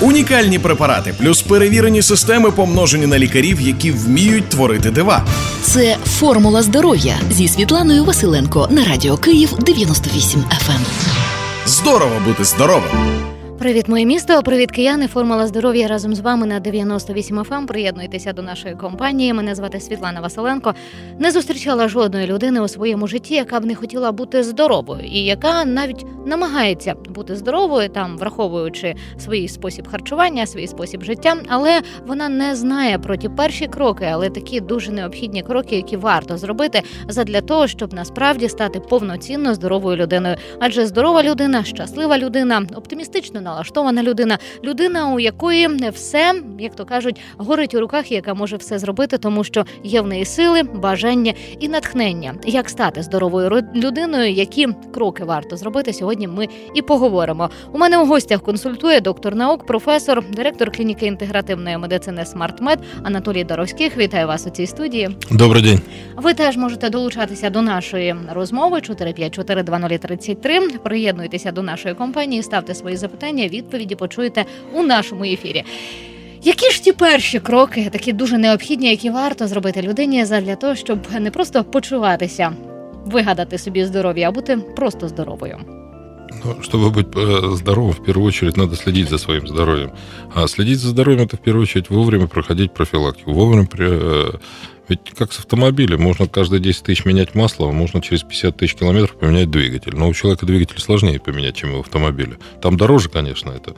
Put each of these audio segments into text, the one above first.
Унікальні препарати, плюс перевірені системи, помножені на лікарів, які вміють творити дива. Це «Формула здоров'я» зі Світланою Василенко на Радіо Київ 98 FM. Здорово бути здоровим! Привіт, моє місто, привіт, кияни. Формула здоров'я разом з вами на 98 FM. Приєднуйтеся до нашої компанії. Мене звати Світлана Василенко. Не зустрічала жодної людини у своєму житті, яка б не хотіла бути здоровою. І яка навіть намагається бути здоровою, там, враховуючи свій спосіб харчування, свій спосіб життя. Але вона не знає про ті перші кроки, але такі дуже необхідні кроки, які варто зробити задля того, щоб насправді стати повноцінно здоровою людиною. Адже здорова людина, щаслива людина, оптимістично налаштована людина, людина, у якої все, як то кажуть, горить у руках, яка може все зробити, тому що є в неї сили, бажання і натхнення. Як стати здоровою людиною, які кроки варто зробити, сьогодні ми і поговоримо. У мене у гостях консультує доктор наук, професор, директор клініки інтегративної медицини «Смарт-Мед» Анатолій Доровських. Вітаю вас у цій студії. Добрий день. Ви теж можете долучатися до нашої розмови 454-2033. Приєднуйтеся до нашої компанії, ставте свої запитання, відповіді почуєте у нашому ефірі. Які ж ті перші кроки, такі дуже необхідні, які варто зробити людині для того, щоб не просто почуватися, вигадати собі здоров'я, а бути просто здоровою? Чтобы быть здоровым, в первую очередь надо следить за своим здоровьем. А следить за здоровьем – это в первую очередь вовремя проходить профилактику. Вовремя, ведь как с автомобилем, можно каждые 10 тысяч менять масло, а можно через 50 тысяч километров поменять двигатель. Но у человека двигатель сложнее поменять, чем в автомобиле. Там дороже, конечно, это.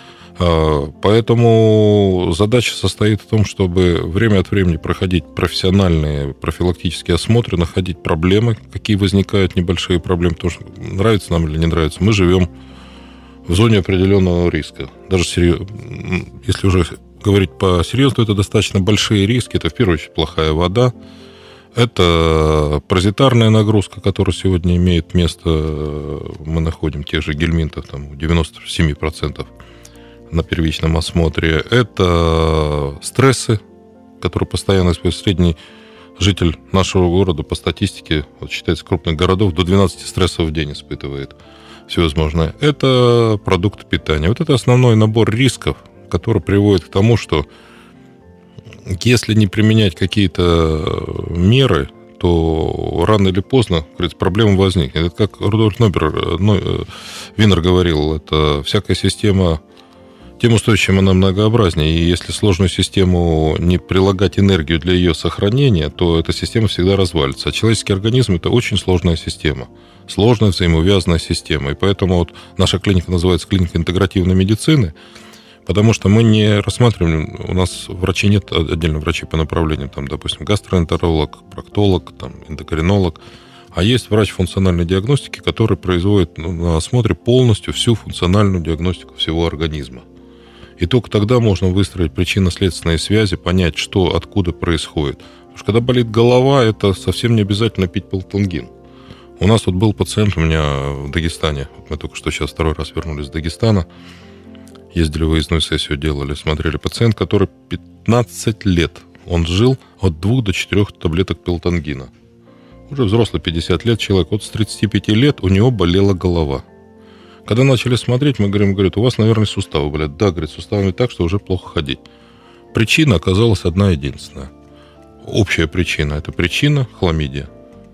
Поэтому задача состоит в том, чтобы время от времени проходить профессиональные профилактические осмотры, находить проблемы, какие возникают небольшие проблемы, потому что нравится нам или не нравится, мы живем в зоне определенного риска. Даже если уже говорить по-серьезному, это достаточно большие риски. Это в первую очередь плохая вода, это паразитарная нагрузка, которая сегодня имеет место, мы находим тех же гельминтов, там, 97%. На первичном осмотре. Это стрессы, которые постоянно испытывают. Средний житель нашего города по статистике, вот считается, крупных городов, до 12 стрессов в день испытывает всевозможное. Это продукты питания. Вот это основной набор рисков, который приводит к тому, что если не применять какие-то меры, то рано или поздно, говорится, проблема возникнет. Это как Рудольф Винер говорил, это всякая система тем устойчивее она многообразнее. И если сложную систему не прилагать энергию для ее сохранения, то эта система всегда развалится. А человеческий организм – это очень сложная система. Сложная взаимоувязанная система. И поэтому вот наша клиника называется клиника интегративной медицины, потому что мы не рассматриваем, у нас врачей нет, отдельно врачей по направлениям, там, допустим, гастроэнтеролог, проктолог, там, эндокринолог. А есть врач функциональной диагностики, который производит на осмотре полностью всю функциональную диагностику всего организма. И только тогда можно выстроить причинно-следственные связи, понять, что, откуда происходит. Потому что когда болит голова, это совсем не обязательно пить пелтангин. У нас вот был пациент у меня в Дагестане. Мы только что сейчас второй раз вернулись с Дагестана. Ездили, выездную сессию делали, смотрели. Пациент, который 15 лет, он жил от 2 до 4 таблеток пелтангина. Уже взрослый, 50 лет человек. Вот с 35 лет у него болела голова. Когда начали смотреть, мы говорим, у вас, наверное, суставы болят. Да, говорит, суставами так, что уже плохо ходить. Причина оказалась одна единственная. Общая причина. Это причина хламидия.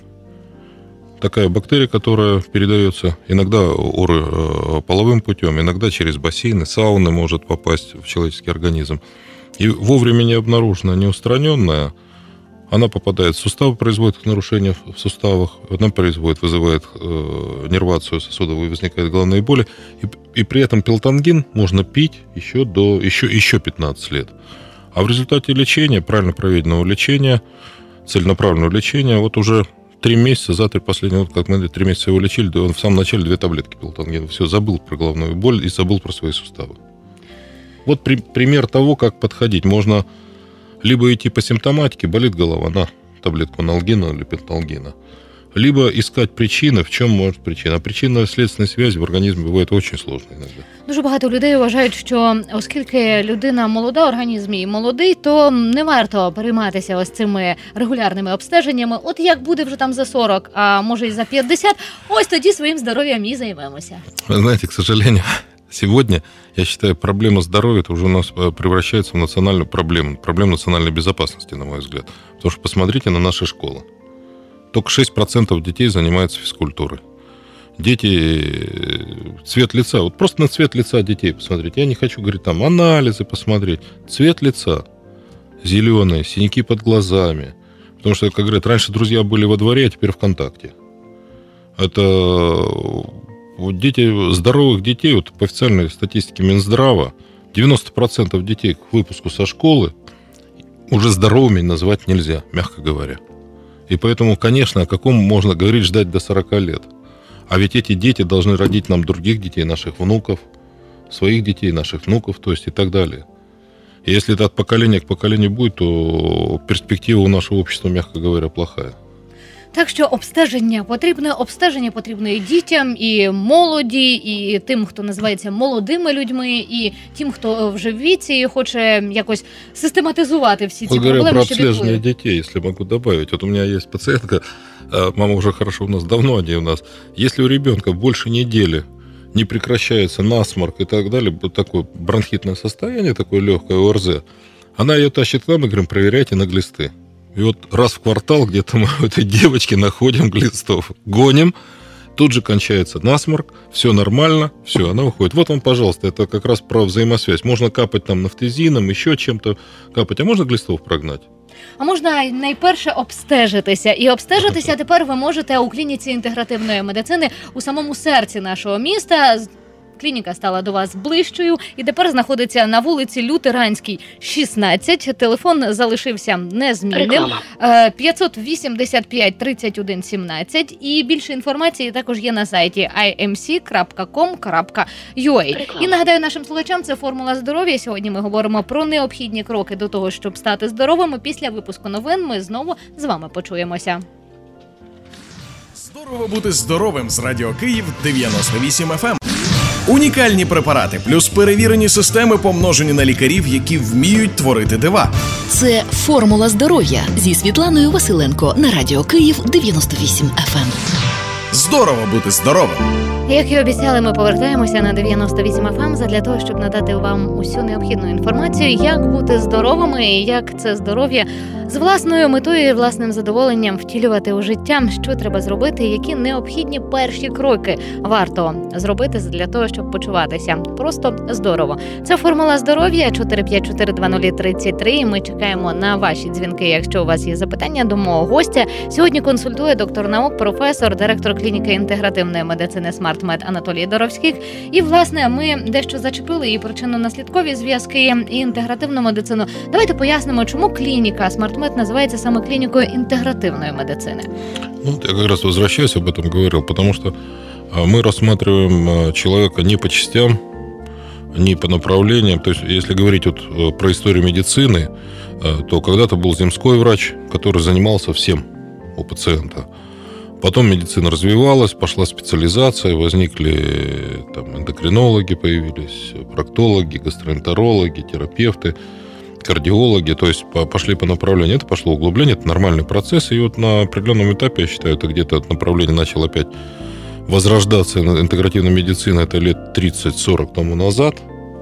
Такая бактерия, которая передается иногда половым путем, иногда через бассейны, сауны может попасть в человеческий организм. И вовремя не обнаруженная, не устраненная, она попадает в суставы, производит нарушения в суставах, она вызывает нервацию сосудов, и возникают головные боли. И при этом пелтангин можно пить еще 15 лет. А в результате лечения, правильно проведенного лечения, целенаправленного лечения, вот уже 3 месяца, за 3 последних, как мы 3 месяца его лечили, он в самом начале 2 таблетки пелтангина. Все, забыл про головную боль и забыл про свои суставы. Вот пример того, как подходить. Можно либо идти по симптоматике, болит голова, на таблетку аналгина или пенталгина, либо искать причины, в чем может причина. А причинно-следственные связи в организме бывают очень сложные иногда. Дуже багато людей вважають, що оскільки людина молода, організм її молодий, то не варто перейматися ось цими регулярними обстеженнями. От як буде вже там за 40, а може і за 50, ось тоді своїм здоров'ям і займемося. Вы знаете, к сожалению, сегодня Я считаю, проблема здоровья это уже у нас превращается в национальную проблему национальной безопасности, на мой взгляд. Потому что посмотрите на наши школы. Только 6% детей занимаются физкультурой. Дети, цвет лица, вот просто на цвет лица детей посмотреть. Я не хочу говорить там анализы посмотреть. Цвет лица зеленый, синяки под глазами. Потому что, как говорят, раньше друзья были во дворе, а теперь ВКонтакте. Это вот дети, здоровых детей, вот по официальной статистике Минздрава, 90% детей к выпуску со школы уже здоровыми назвать нельзя, мягко говоря. И поэтому, конечно, о каком можно говорить ждать до 40 лет. А ведь эти дети должны родить нам других детей, наших внуков, своих детей, наших внуков, то есть и так далее. И если это от поколения к поколению будет, то перспектива у нашего общества, мягко говоря, плохая. Так що обстеження потрібно і дітям, і молоді, і тим, хто називається молодими людьми, і тим, хто вже в віці і хоче якось систематизувати всі ці проблеми. Про обслеживание детей, если могу добавить. Вот у меня есть пациентка, мама уже хорошо у нас, давно они у нас. Если у ребенка больше недели не прекращается насморк и так далее, такое бронхитное состояние, такое легкое ОРЗ, она ее тащит к нам и говорим, проверяйте на глисты. И вот раз в квартал где-то мы у этой девочки находим глистов, гоним, тут же кончается насморк, все нормально, все, она уходит. Вот вам, пожалуйста, это как раз про взаимосвязь. Можно капать там нафтизином, еще чем-то капать, а можно глистов прогнать? А можна найперше обстежитися. І обстежитися тепер ви можете у клініці інтегративної медицини у самому серці нашого міста. Клініка стала до вас ближчою і тепер знаходиться на вулиці Лютеранській, 16. Телефон залишився незмінним. 585 31 17. І більше інформації також є на сайті imc.com.ua. І нагадаю нашим слухачам, це «Формула здоров'я». Сьогодні ми говоримо про необхідні кроки до того, щоб стати здоровими. Після випуску новин ми знову з вами почуємося. Здорово бути здоровим з Радіо Київ 98 FM. Унікальні препарати плюс перевірені системи, помножені на лікарів, які вміють творити дива. Це «Формула здоров'я» зі Світланою Василенко на Радіо Київ 98 FM. Здорово бути здоровим! Як і обіцяли, ми повертаємося на 98 FM задля того, щоб надати вам усю необхідну інформацію, як бути здоровими і як це здоров'я з власною метою і власним задоволенням втілювати у життя, що треба зробити, які необхідні перші кроки варто зробити для того, щоб почуватися просто здорово. Це «Формула здоров'я» 4542033. Ми чекаємо на ваші дзвінки, якщо у вас є запитання до мого гостя. Сьогодні консультує доктор наук, професор, директор клініки інтегративної медицини «Смарт-Мед» Анатолій Доровський. І, власне, ми дещо зачепили і причинно-наслідкові зв'язки, і інтегративну медицину. Давайте пояснимо, чому клініка «Смарт-Мед» называется самой клиникой интегративной медицины. Ну, я как раз возвращаюсь, об этом говорил, потому что мы рассматриваем человека не по частям, не по направлениям. То есть, если говорить вот про историю медицины, то когда-то был земской врач, который занимался всем у пациента. Потом медицина развивалась, пошла специализация, возникли там эндокринологи, появились проктологи, гастроэнтерологи, терапевты, кардиологи, то есть пошли по направлению. Это пошло углубление, это нормальный процесс. И вот на определенном этапе, я считаю, это где-то от направления начало опять возрождаться интегративная медицина, это лет 30-40 тому назад,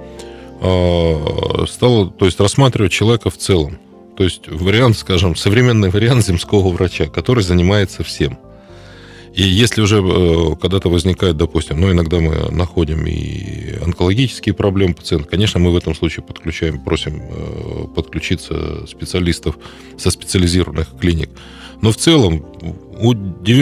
стало, то есть, рассматривать человека в целом. То есть вариант, скажем, современный вариант земского врача, который занимается всем. И если уже когда-то возникает, допустим, иногда мы находим и онкологические проблемы пациента, конечно, мы в этом случае просим подключиться специалистов со специализированных клиник. Но в целом у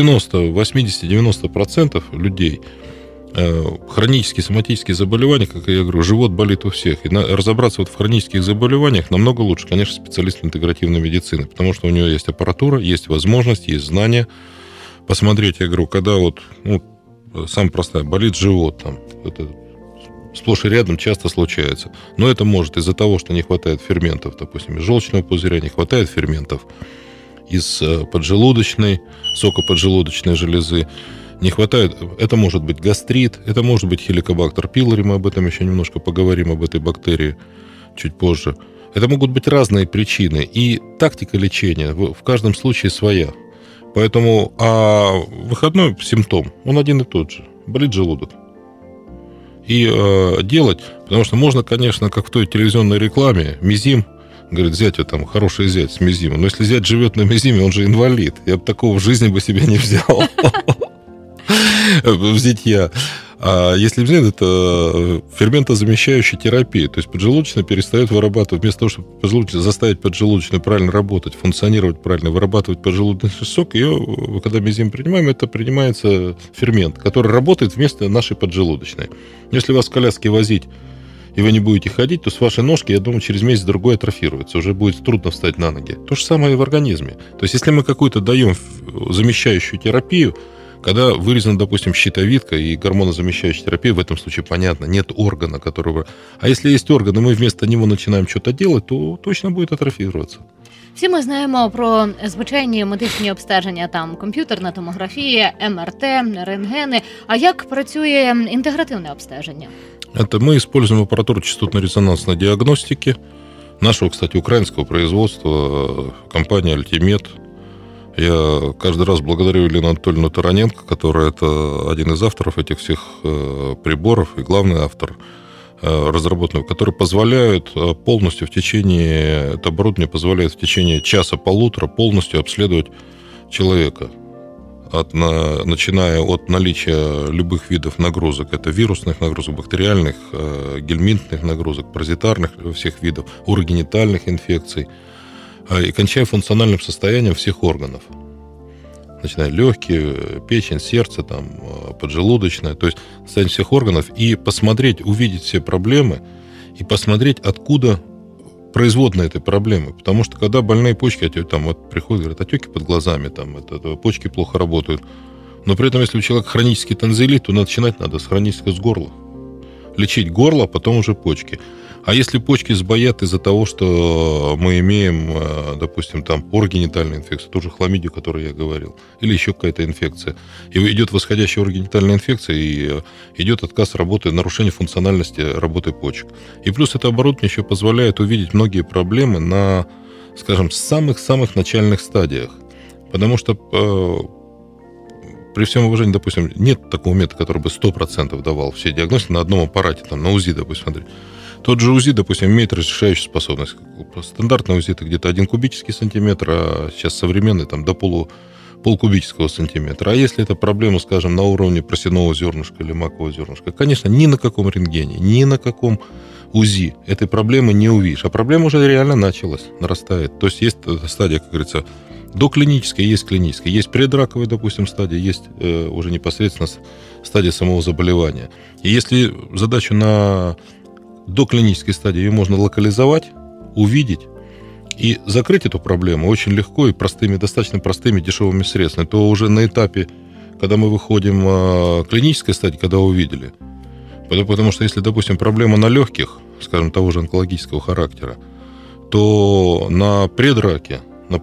80-90% людей хронические соматические заболевания, как я говорю, живот болит у всех. И разобраться вот в хронических заболеваниях намного лучше, конечно, специалист интегративной медицины, потому что у него есть аппаратура, есть возможность, есть знания. Посмотреть, я говорю, когда самое простое, болит живот, там, это сплошь и рядом часто случается. Но это может из-за того, что не хватает ферментов, допустим, из желчного пузыря не хватает ферментов, из поджелудочной, сокоподжелудочной железы не хватает. Это может быть гастрит, это может быть хеликобактер пилори, мы об этом еще немножко поговорим, об этой бактерии чуть позже. Это могут быть разные причины, и тактика лечения в каждом случае своя. Поэтому выходной симптом, он один и тот же. Болит желудок. и делать. Потому что можно, конечно, как в той телевизионной рекламе, мизим, говорит, зять там хороший зять с мизимом. Но если зять живет на мизиме, он же инвалид. Я бы такого в жизни бы себе не взял. Взятья. А если взять, это ферментозамещающая терапия. То есть поджелудочная перестает вырабатывать, вместо того, чтобы заставить поджелудочную правильно работать, функционировать правильно, вырабатывать поджелудочный сок, ее, когда мизим принимаем, это принимается фермент, который работает вместо нашей поджелудочной. Если вас в коляске возить, и вы не будете ходить, то с вашей ножки, я думаю, через месяц-другой атрофируется. Уже будет трудно встать на ноги. То же самое и в организме. То есть если мы какую-то даем замещающую терапию, когда вырезана, допустим, щитовидка и гормонозамещающая терапия, в этом случае понятно, нет органа, которого... А если есть орган, и мы вместо него начинаем что-то делать, то точно будет атрофироваться. Всі ми знаємо про звичайні медичні обстеження, там комп'ютерна томографія, МРТ, рентгени. А як працює інтегративне обстеження? Это мы используем аппаратуру частотно-резонансной диагностики нашего, кстати, украинского производства, компания «Альтимед». Я каждый раз благодарю Елену Анатольевну Тараненко, которая это один из авторов этих всех приборов и главный автор разработанного, которые позволяют полностью в течение, это оборудование позволяет в течение часа-полутора полностью обследовать человека, начиная от наличия любых видов нагрузок, это вирусных нагрузок, бактериальных, гельминтных нагрузок, паразитарных всех видов, урогенитальных инфекций, и кончая функциональным состоянием всех органов. Начиная легкие, печень, сердце, там, поджелудочная, то есть состояние всех органов, и посмотреть, увидеть все проблемы, и посмотреть, откуда производная этой проблемы. Потому что когда больные почки, там вот приходят, говорят, отеки под глазами, там, почки плохо работают. Но при этом, если у человека хронический танзелит, то начинать надо с хронического, с горла. Лечить горло, а потом уже почки. А если почки сбоят из-за того, что мы имеем, допустим, там оргенитальную инфекцию, ту же хламидию, о которой я говорил, или еще какая-то инфекция, и идет восходящая оргенитальная инфекция, и идет отказ работы, нарушение функциональности работы почек. И плюс это оборудование еще позволяет увидеть многие проблемы на, скажем, самых-самых начальных стадиях. Потому что при всем уважении, допустим, нет такого метода, который бы 100% давал все диагностики на одном аппарате, там, на УЗИ, допустим, смотри. Тот же УЗИ, допустим, имеет разрешающую способность. Стандартный УЗИ это где-то 1 кубический сантиметр, а сейчас современный там до полкубического сантиметра. А если это проблема, скажем, на уровне просяного зернышка или макового зернышка, конечно, ни на каком рентгене, ни на каком УЗИ этой проблемы не увидишь. А проблема уже реально началась, нарастает. То есть есть стадия, как говорится, доклиническая, есть клиническая. Есть предраковая, допустим, стадия, есть уже непосредственно стадия самого заболевания. И если задачу на доклинической стадии ее можно локализовать, увидеть и закрыть эту проблему очень легко и простыми, достаточно простыми дешевыми средствами, то уже на этапе, когда мы выходим к клинической стадии, когда увидели. Потому что если, допустим, проблема на легких, скажем, того же онкологического характера, то на предраке,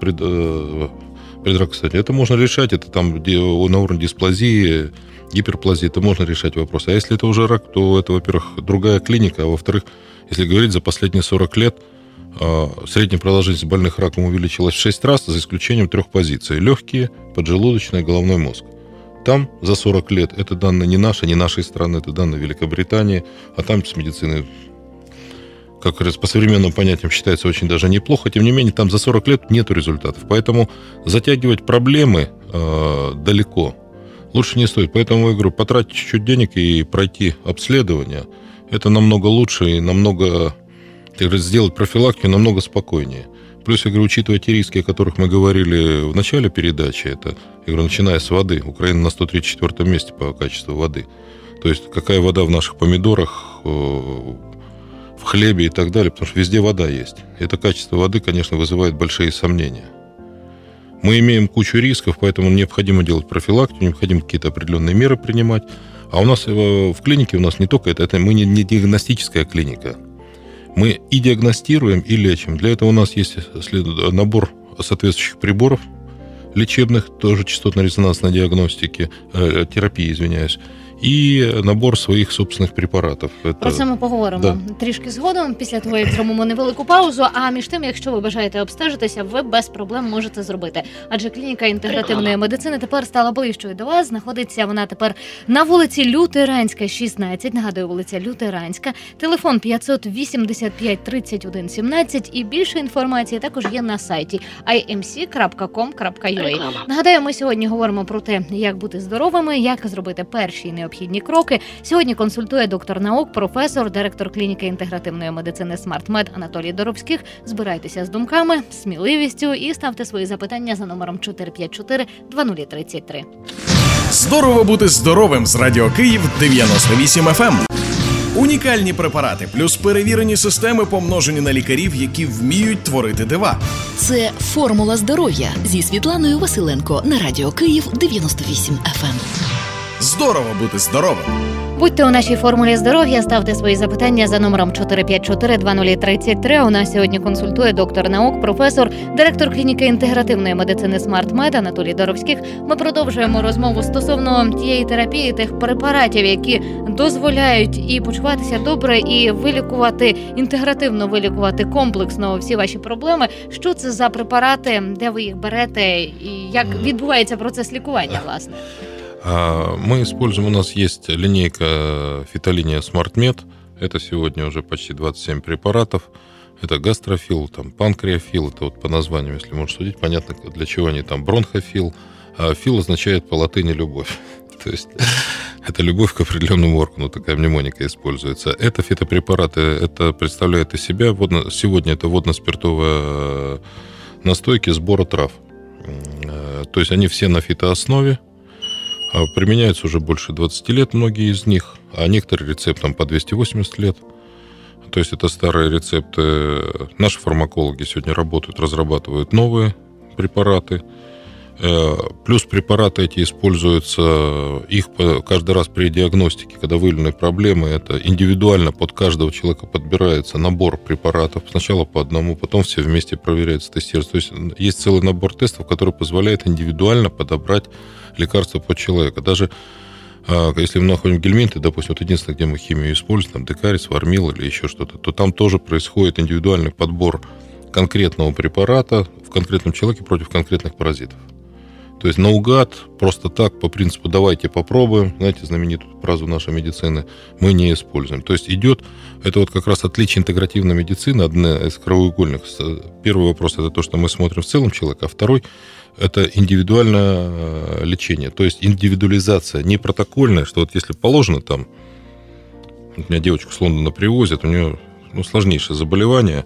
кстати, это можно решать, это там на уровне дисплазии, гиперплазии, это можно решать вопрос. А если это уже рак, то это, во-первых, другая клиника, а во-вторых, если говорить, за последние 40 лет средняя продолжительность больных раком увеличилась в 6 раз, за исключением 3 позиций. Легкие, поджелудочная, головной мозг. Там за 40 лет, это данные не наши, не нашей страны, это данные Великобритании, а там с медициной, как говорится, по современным понятиям считается очень даже неплохо. Тем не менее, там за 40 лет нету результатов. Поэтому затягивать проблемы далеко лучше не стоит. Поэтому я говорю, потратить чуть-чуть денег и пройти обследование, это намного лучше и намного, так сказать, сделать профилактику намного спокойнее. Плюс, я говорю, учитывая те риски, о которых мы говорили в начале передачи, это, я говорю, начиная с воды. Украина на 134 месте по качеству воды. То есть, какая вода в наших помидорах, в хлебе и так далее, потому что везде вода есть. Это качество воды, конечно, вызывает большие сомнения. Мы имеем кучу рисков, поэтому необходимо делать профилактику, необходимо какие-то определенные меры принимать. А у нас в клинике у нас не только это мы не диагностическая клиника. Мы и диагностируем, и лечим. Для этого у нас есть набор соответствующих приборов лечебных, тоже частотно-резонансной диагностики, терапии, извиняюсь. и набор своих собственных препаратов. Про це ми поговоримо трішки згодом, після того, як зробимо невелику паузу. А між тим, якщо ви бажаєте обстежитися, ви без проблем можете зробити. Адже клініка інтегративної медицини тепер стала ближчою до вас. Знаходиться вона тепер на вулиці Лютеранська, 16. Нагадую, вулиця Лютеранська. Телефон 585 31 17. І більше інформації також є на сайті imc.com.ua. Нагадаю, ми сьогодні говоримо про те, як бути здоровими, як зробити перші необхідні кроки. Сьогодні консультує доктор наук, професор, директор клініки інтегративної медицини «Смарт-Мед» Анатолій Доровських. Збирайтеся з думками, сміливістю і ставте свої запитання за номером 454-2033. Здорово бути здоровим з Радіо Київ 98 FM. Унікальні препарати плюс перевірені системи, помножені на лікарів, які вміють творити дива. Це «Формула здоров'я» зі Світланою Василенко на Радіо Київ 98 FM. Здорово бути здоровим! Будьте у нашій формулі здоров'я, ставте свої запитання за номером 454-2033. У нас сьогодні консультує доктор наук, професор, директор клініки інтегративної медицини «Смарт-Мед» Анатолій Доровських. Ми продовжуємо розмову стосовно тієї терапії, тих препаратів, які дозволяють і почуватися добре, і вилікувати, інтегративно вилікувати комплексно всі ваші проблеми. Що це за препарати, де ви їх берете і як відбувається процес лікування, власне? Мы используем, у нас есть линейка фитолиния SmartMed. Это сегодня уже почти 27 препаратов. Это гастрофил, там, панкреофил, это вот по названию, если можно судить, понятно, для чего они там. Бронхофил. А фил означает по латыни любовь. То есть это любовь к определенному органу, такая мнемоника используется. Это фитопрепараты, это представляет из себя, сегодня это водно-спиртовые настойки сбора трав. То есть они все на фитооснове. Применяются уже больше 20 лет, многие из них, а некоторые рецептам по 280 лет. То есть это старые рецепты. Наши фармакологи сегодня работают, разрабатывают новые препараты. Плюс препараты эти используются, их каждый раз при диагностике, когда выявлены проблемы, это индивидуально под каждого человека подбирается набор препаратов. Сначала по одному, потом все вместе проверяются, тестируются. То есть есть целый набор тестов, который позволяет индивидуально подобрать лекарства под человека. Даже если мы находим гельминты, допустим, вот единственное, где мы химию используем, там декарис, вармил или еще что-то, то там тоже происходит индивидуальный подбор конкретного препарата в конкретном человеке против конкретных паразитов. То есть наугад, просто так, по принципу «давайте попробуем», знаете, знаменитую фразу нашей медицины, мы не используем. То есть идет, это вот как раз отличие интегративной медицины, одна из краеугольных. Первый вопрос – это то, что мы смотрим в целом человека, а второй – это индивидуальное лечение, то есть индивидуализация, не протокольная, что вот если положено там, у меня девочку с Лондона привозят, у нее сложнейшее заболевание,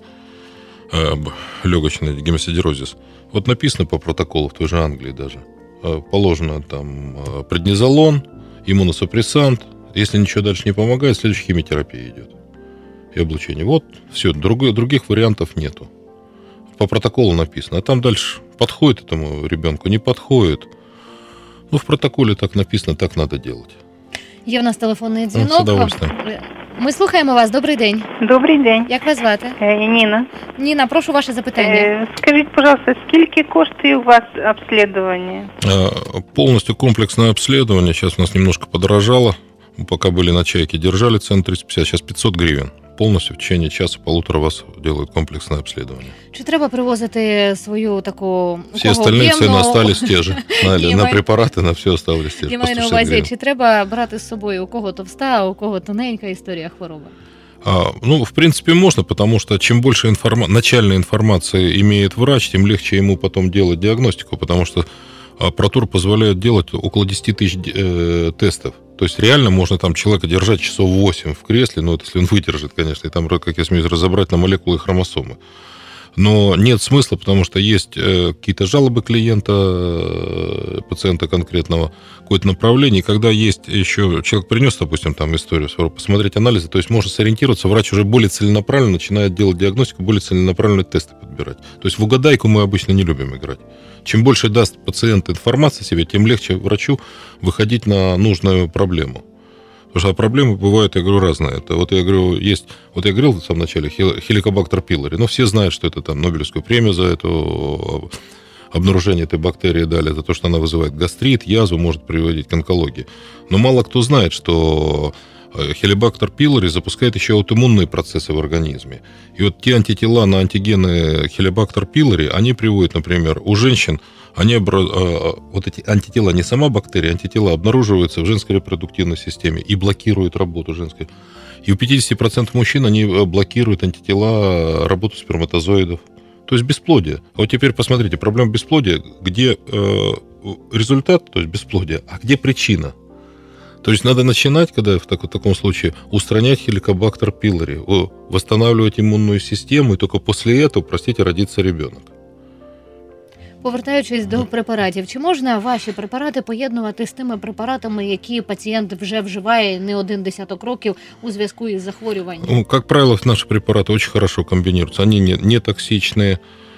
легочный гемосидерозис. Вот написано по протоколу в той же Англии даже. Положено там преднизолон, иммуносупрессант. Если ничего дальше не помогает, следующая химиотерапия идет. И облучение. Вот, все, других вариантов нету. По протоколу написано. А там дальше подходит этому ребенку, не подходит. В протоколе так написано, так надо делать. Є в нас телефонний дзвінок. З удовольствием. Ми слухаємо вас. Добрий день. Добрий день. Як вас звати? Ніна. Ніна, прошу ваше запитання. Скажіть, пожалуйста, скільки коштує у вас обследование? Полностью комплексное обследование. Сейчас у нас немножко подорожало. Мы пока были на «Чайке», держали цену 350, сейчас 500 гривен. Полностью в течение часа-полутора вас делают комплексное обследование. Чи треба привозити свою таку... Все остальные цены остались те же. На препараты, на все остались те же. Я маю на увазі, чи треба брати з собою у кого товста, а у кого тоненька історія хвороби? В принципе, можно, потому что чем больше начальной информации имеет врач, тем легче ему потом делать диагностику, потому что аппаратура позволяет делать около 10 тысяч тестов. То есть реально можно там человека держать часов 8 в кресле, это если он выдержит, конечно, и там, как я смеюсь, разобрать на молекулы и хромосомы. Но нет смысла, потому что есть какие-то жалобы клиента, пациента конкретного, какое-то направление, и когда есть еще... Человек принес, допустим, там историю, посмотреть анализы, то есть можно сориентироваться, врач уже более целенаправленно начинает делать диагностику, более целенаправленные тесты подбирать. То есть в угадайку мы обычно не любим играть. Чем больше даст пациент информации себе, тем легче врачу выходить на нужную проблему. Потому что проблемы бывают, я говорю, разные. Это вот я говорю, есть... Вот я говорил в самом начале, хеликобактер пилори. Все знают, что это там Нобелевскую премию за эту обнаружение этой бактерии дали, за то, что она вызывает гастрит, язву, может приводить к онкологии. Но мало кто знает, что Helicobacter pylori запускает еще аутоиммунные процессы в организме. И вот те антитела на антигены Helicobacter pylori, они приводят, например, у женщин, вот эти антитела, не сама бактерия, антитела обнаруживаются в женской репродуктивной системе и блокируют работу женской. И у 50% мужчин они блокируют антитела работу сперматозоидов. То есть бесплодие. А вот теперь посмотрите, проблема бесплодия, где результат, то есть бесплодие, а где причина? То есть надо начинать, когда в таком случае, устранять Helicobacter pylori, восстанавливать иммунную систему, и только после этого, родится ребенок. Повертаючись до препаратів, чи можна ваші препарати поєднувати з тими препаратами, які пацієнт вже вживає не один десяток років у зв'язку із захворюванням? Как правило, наши препараты очень хорошо комбинируются. Они не токсичные,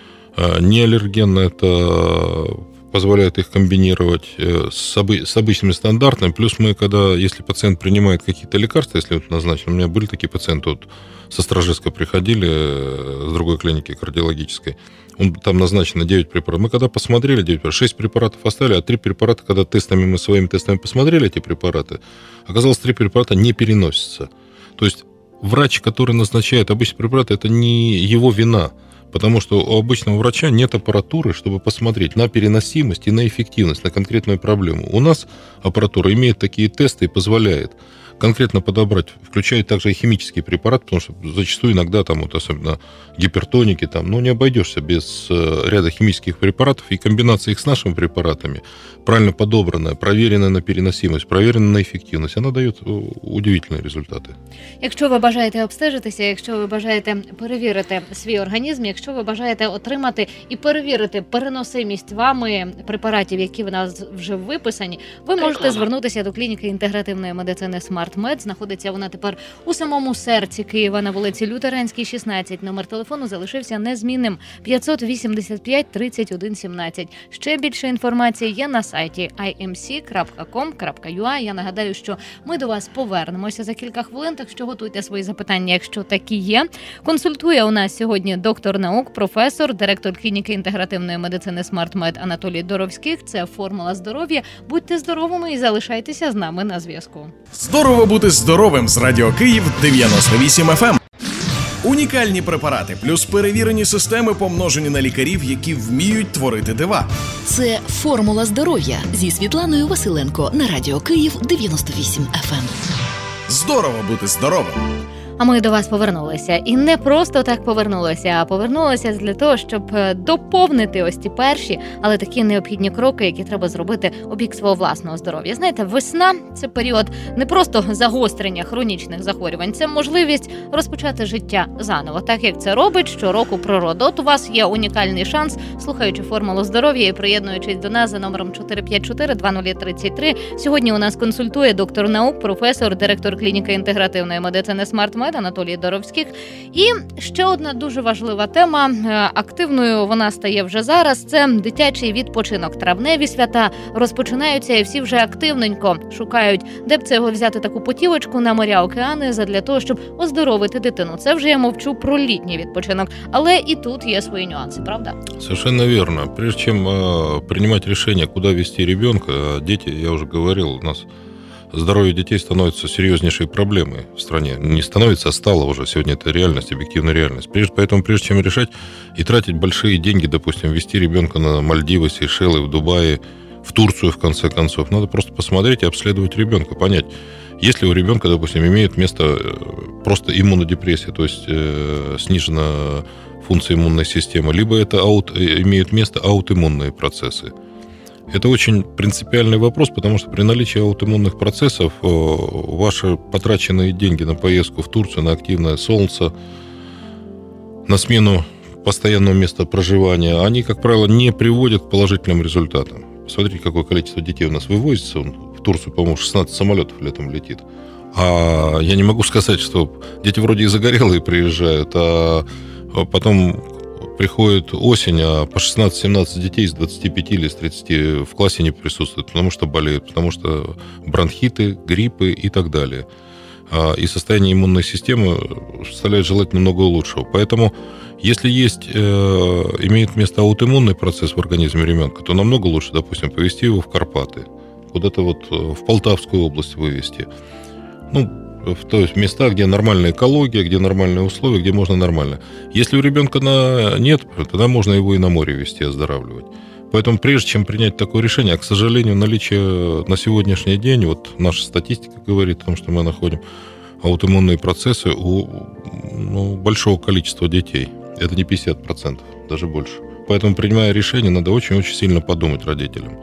не аллергенные, это позволяет их комбинировать с обычными стандартными. Плюс если пациент принимает какие-то лекарства, если вот назначено, у меня были такие пациенты, вот со Стражевска приходили, с другой клиники кардиологической, там назначено 9 препаратов. Мы когда посмотрели 9 препаратов, 6 препаратов оставили, а 3 препарата, когда мы своими тестами посмотрели эти препараты, оказалось, 3 препарата не переносятся. То есть врач, который назначает обычные препараты, это не его вина, потому что у обычного врача нет аппаратуры, чтобы посмотреть на переносимость и на эффективность, на конкретную проблему. У нас аппаратура имеет такие тесты и позволяет конкретно подобрать, включает также и химический препарат, потому что зачастую иногда, особенно гипертоники, не обойдешься без ряда химических препаратов, и комбинация их с нашими препаратами, правильно подобранная, проверенная на переносимость, проверенная на эффективность, она дает удивительные результаты. Якщо ви бажаєте обстежитися, якщо ви бажаєте перевірити свій організм, якщо ви бажаєте отримати і перевірити переносимість вами препаратів, які в нас вже виписані, ви можете звернутися до клініки інтегративної медицини SmartMed. Знаходиться вона тепер у самому серці Києва на вулиці Лютеранській, 16. Номер телефону залишився незмінним – 585 31 17. Ще більше інформації є на сайті imc.com.ua. Я нагадаю, що ми до вас повернемося за кілька хвилин, так що готуйте свої запитання, якщо такі є. Консультує у нас сьогодні доктор наук, професор, директор клініки інтегративної медицини SmartMed Анатолій Доровських. Це «Формула здоров'я». Будьте здоровими і залишайтеся з нами на зв'язку. Здорово бути здоровим з Радіо Київ 98 FM. Унікальні препарати плюс перевірені системи, помножені на лікарів, які вміють творити дива. Це «Формула здоров'я» зі Світланою Василенко на Радіо Київ 98 FM. Здорово бути здоровим! А ми до вас повернулися. І не просто так повернулися, а повернулися для того, щоб доповнити ось ті перші, але такі необхідні кроки, які треба зробити у бік свого власного здоров'я. Знаєте, весна – це період не просто загострення хронічних захворювань, це можливість розпочати життя заново, так як це робить щороку природа. От у вас є унікальний шанс, слухаючи «Формулу здоров'я» і приєднуючись до нас за номером 454-2033. Сьогодні у нас консультує доктор наук, професор, директор клініки інтегративної медицини SmartMed Анатолій Доровських. І ще одна дуже важлива тема, активною вона стає вже зараз, це дитячий відпочинок. Травневі свята розпочинаються і всі вже активненько шукають, де б це його взяти таку путівочку на моря, океани, задля того, щоб оздоровити дитину. Це вже я мовчу про літній відпочинок, але і тут є свої нюанси, правда? Совершенно верно. Прежде чем принимать решение, куда вести ребенка, дети, я уже говорил, у нас здоровье детей становится серьезнейшей проблемой в стране. Не становится, а стало уже. Сегодня это реальность, объективная реальность. Поэтому прежде чем решать и тратить большие деньги, допустим, везти ребенка на Мальдивы, Сейшелы, в Дубае, в Турцию, в конце концов, надо просто посмотреть и обследовать ребенка, понять, если у ребенка, допустим, имеет место просто иммунодепрессия, то есть снижена функция иммунной системы, либо это имеют место аутоиммунные процессы. Это очень принципиальный вопрос, потому что при наличии аутоиммунных процессов ваши потраченные деньги на поездку в Турцию, на активное солнце, на смену постоянного места проживания, они, как правило, не приводят к положительным результатам. Посмотрите, какое количество детей у нас вывозится. В Турцию, по-моему, 16 самолетов летом летит. А я не могу сказать, что дети вроде и загорелые приезжают, а потом приходит осень, а по 16-17 детей из 25 или из 30 в классе не присутствуют, потому что болеют, потому что бронхиты, гриппы и так далее. и состояние иммунной системы составляет желать намного лучшего. Поэтому, если имеет место аутоиммунный процесс в организме ребенка, то намного лучше, допустим, повезти его в Карпаты, куда-то в Полтавскую область вывести. То есть места, где нормальная экология, где нормальные условия, где можно нормально. Если у ребенка нет, тогда можно его и на море везти, оздоравливать. Поэтому прежде чем принять такое решение, а, к сожалению, наличие на сегодняшний день, наша статистика говорит о том, что мы находим аутоиммунные процессы у большого количества детей. Это не 50%, даже больше. Поэтому, принимая решение, надо очень-очень сильно подумать родителям.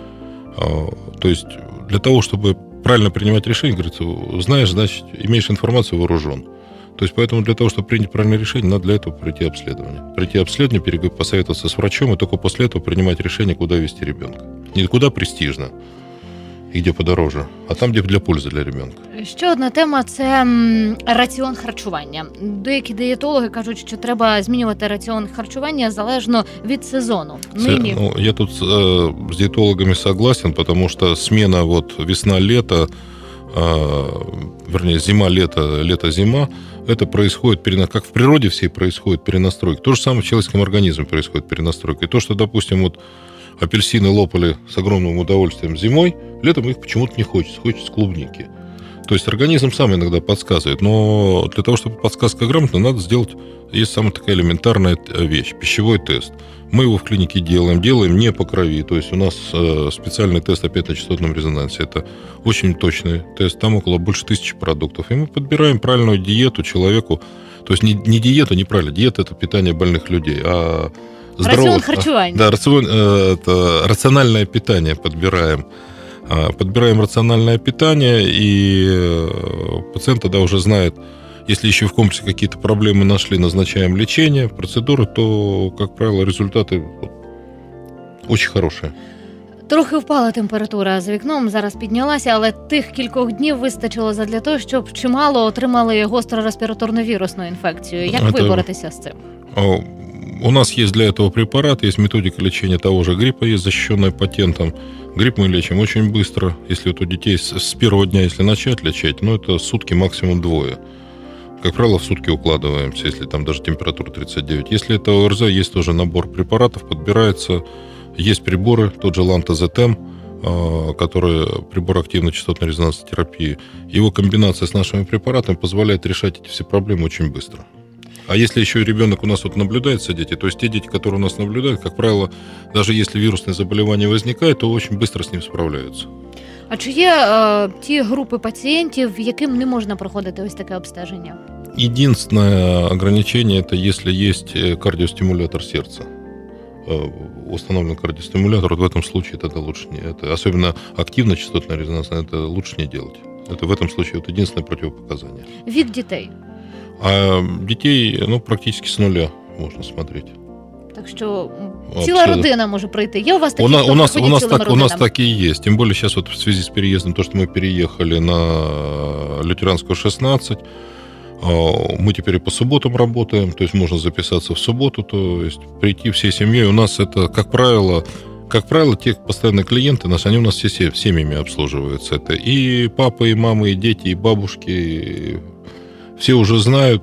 То есть для того, чтобы правильно принимать решение, говорится, знаешь, значит, имеешь информацию, вооружен. То есть, поэтому для того, чтобы принять правильное решение, надо для этого пройти обследование, посоветоваться с врачом, и только после этого принимать решение, куда везти ребенка. Не куда престижно і де подороже, а там, де для пользи для ребенка. Ще одна тема – це раціон харчування. Деякі дієтологи кажуть, що треба змінювати раціон харчування залежно від сезону. Я тут с диетологами согласен, потому что смена весна-лето, вернее, зима-лето, лето-зима, это происходит, как в природе всей происходит перенастройка. То же самое в человеческом организме происходит перенастройка. И то, что, допустим, апельсины лопали с огромным удовольствием зимой, летом их почему-то не хочется клубники. То есть организм сам иногда подсказывает, но для того, чтобы подсказка грамотная, надо сделать, есть самая такая элементарная вещь, пищевой тест. Мы его в клинике делаем не по крови, то есть у нас специальный тест опять на частотном резонансе, это очень точный тест, там около больше 1000 продуктов, и мы подбираем правильную диету человеку, то есть не диету, неправильно, диета – это питание больных людей, а рацион харчевания. Да, рациональное питание подбираем. Подбираем рациональное питание, и пациент тогда уже знает, если еще в комплексе какие-то проблемы нашли, назначаем лечение, процедуры, то, как правило, результаты очень хорошие. Трохи впала температура за вікном, зараз піднялася, але тих кількох днів вистачило задля того, щоб чимало отримали гостро-респіраторно-вірусну інфекцію. Як ви боретеся з цим? У нас есть для этого препарат, есть методика лечения того же гриппа, есть защищенная патентом. Грипп мы лечим очень быстро. Если у детей с первого дня, если начать лечить, это сутки, максимум 2. Как правило, в сутки укладываемся, если там даже температура 39. Если это ОРЗ, есть тоже набор препаратов, подбирается. Есть приборы, тот же Лантазетем, который прибор активной частотной резонансной терапии. Его комбинация с нашими препаратами позволяет решать эти все проблемы очень быстро. А если еще ребенок у нас наблюдается, дети, то есть те дети, которые у нас наблюдают, как правило, даже если вирусное заболевание возникает, то очень быстро с ним справляются. А чи є ті групи пацієнтів, яким не можна проходити ось таке обстеження? Единственное ограничение – это если есть кардиостимулятор сердца. Установлен кардиостимулятор, в этом случае это лучше не... особенно активно-частотная резонансная, это лучше не делать. Это в этом случае единственное противопоказание. Вік дітей? А детей, практически с нуля можно смотреть. Так что ціла родина може прийти. Є у вас такі, хто приходять цілими родинами? У нас так и есть. Тем более сейчас в связи с переездом, то, что мы переехали на Лютеранскую 16, мы теперь и по субботам работаем, то есть можно записаться в субботу, то есть прийти всей семьей. У нас это, как правило, те постоянные клиенты наши, они у нас все семьями обслуживаются. Это и папы, и мамы, и дети, и бабушки. Все уже знают,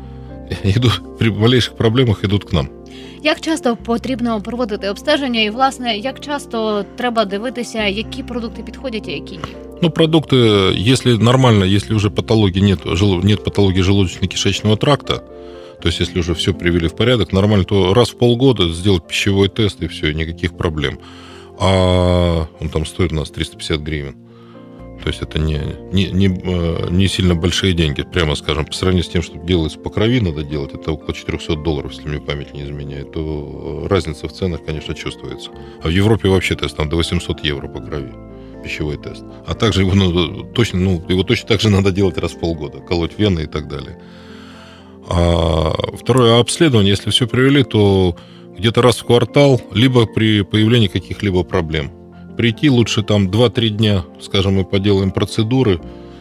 при малейших проблемах идут к нам. Як часто потрібно проводити обстеження і, власне, як часто треба дивитися, які продукти підходять, а які ні? Продукты, если нормально, если уже патологии нет патологии желудочно-кишечного тракта, то есть если уже все привели в порядок, нормально, то раз в полгода сделать пищевой тест и все, никаких проблем. А он там стоит у нас 350 гривен. То есть это не сильно большие деньги, прямо скажем, по сравнению с тем, что делается по крови, надо делать, это около $400, если мне память не изменяет, то разница в ценах, конечно, чувствуется. А в Европе вообще тест там до 800 евро по крови, пищевой тест. А также его точно так же надо делать раз в полгода, колоть вены и так далее. А второе обследование, если все привели, то где-то раз в квартал, либо при появлении каких-либо проблем. Прийти лучше там 2-3 дня, скажем, мы поделаем процедуры,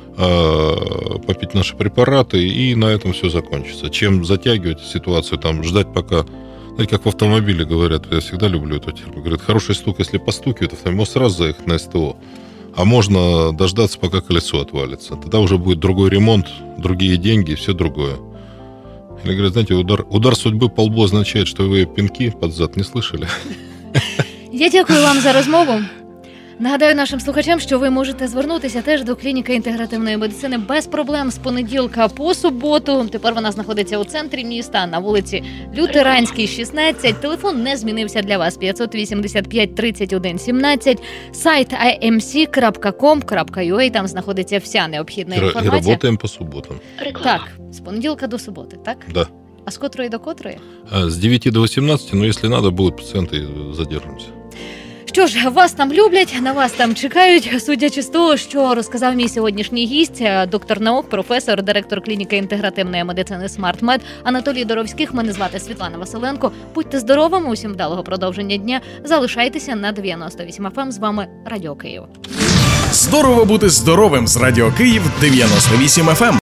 попить наши препараты, и на этом все закончится. Чем затягивать ситуацию, там, ждать пока... Знаете, как в автомобиле говорят, я всегда люблю это. Говорят, хороший стук, если постукивает, автомобиль, может сразу заехать на СТО. а можно дождаться, пока колесо отвалится. Тогда уже будет другой ремонт, другие деньги, все другое. Или говорят, знаете, удар судьбы по лбу означает, что вы пинки под зад не слышали. Я дякую вам за розмову. Нагадаю нашим слухачам, що ви можете звернутися теж до клініки інтегративної медицини без проблем з понеділка по суботу. Тепер вона знаходиться у центрі міста, на вулиці Лютеранській, 16. Телефон не змінився для вас. 585 31 17. Сайт imc.com.ua. Там знаходиться вся необхідна інформація. І працюємо по суботам. Так, з понеділка до суботи, так? Да. А з котрої до котрої? С 9 до 18, но если надо, будут пациенты, задержимся. Що ж, вас там люблять, на вас там чекають, судячи з того, що розказав мій сьогоднішній гість, доктор наук, професор, директор клініки інтегративної медицини SmartMed Анатолій Доровських. Мене звати Світлана Василенко. Будьте здоровими, усім вдалого продовження дня. Залишайтеся на 98 FM. З вами Радіо Київ. Здорово бути здоровим з Радіо Київ 98 FM.